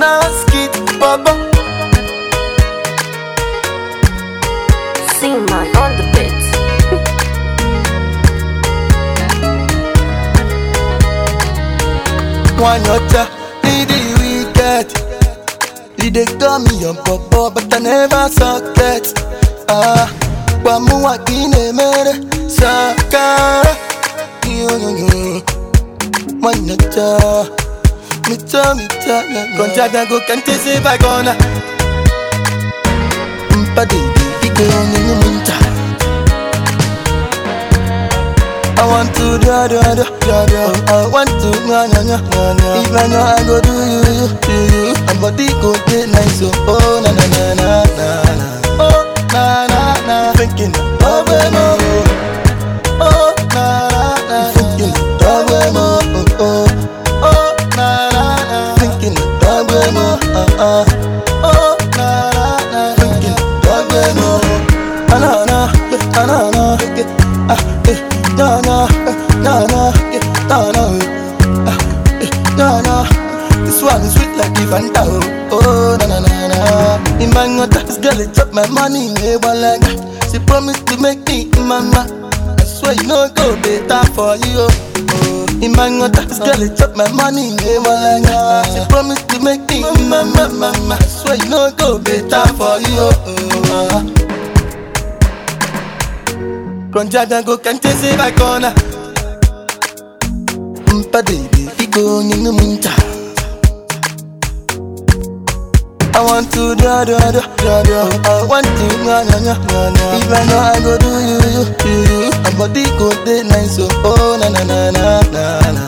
skit, baba. Sing man on the beat. One yacha, need the wicked. They call me young papa, but I never sucket. Wamu wakine mere sakara. One yacha, mita, konjaga go kante se bagona. Mpade ike onye munta. I want to do. I want to If I know I go do you. My body go get nice, oh na. Oh na. Thinking of more. Oh na. Thinking of more. Oh na. Thinking of more. Oh na. Thinking of more. Na. No. This one is sweet like the Fanta. Oh, na. In my water, this girl it chop my money, never like that. She promised to make me mama. I swear you know go better for you. Oh, in my water, this girl it chop my money, never like that. She promised to make me mama. I swear you know go better for you. Konjaga go kante se bakona. Mpade iko nyinu munta. I want to do. I want to If I know I go do you. My body go day nice, oh na.